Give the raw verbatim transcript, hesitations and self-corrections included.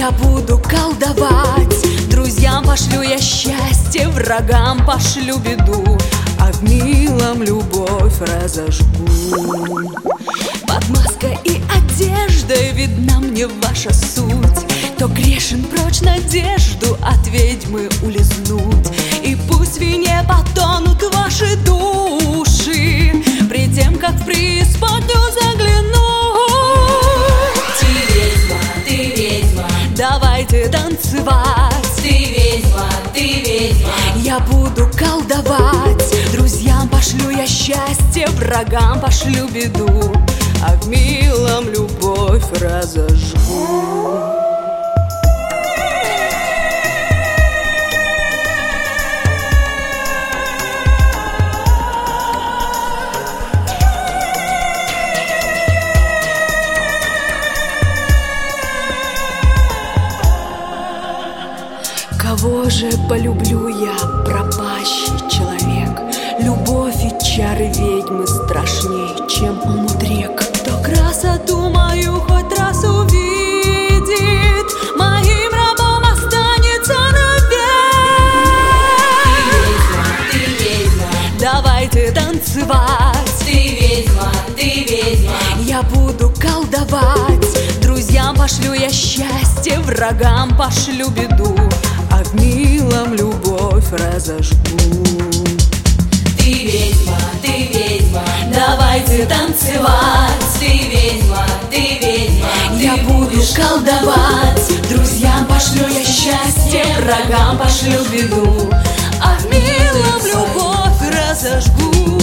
Я буду колдовать, друзьям пошлю я счастье, врагам пошлю беду, а в милом любовь разожгу. Под маской и одеждой видна мне ваша суть, кто грешен прочь надежду от ведьмы улизнуть. И пусть в вине потонут ваши души, при тем, как в преисподнюю заглянуть. Ты ведьма, ты ведьма, давайте танцевать. ты ведьма, ты ведьма. Я буду колдовать, друзьям пошлю я счастье, врагам пошлю беду, а в милом любовь разожгу. Кого же полюблю я, пропащий человек? Любовь и чары ведьмы страшней, чем омут рек. Кто красоту мою хоть раз увидит, моим рабом останется навек. Ты ведьма, ты ведьма, давайте танцевать. ты ведьма, ты ведьма. Я буду колдовать, друзьям пошлю я счастье, врагам пошлю беду, а в милом любовь разожгу. Ты ведьма, ты ведьма, Давайте танцевать. ты ведьма, ты ведьма. Я ты буду будешь колдовать, друзьям пошлю я счастье, врагам пошлю беду, а в милом любовь разожгу.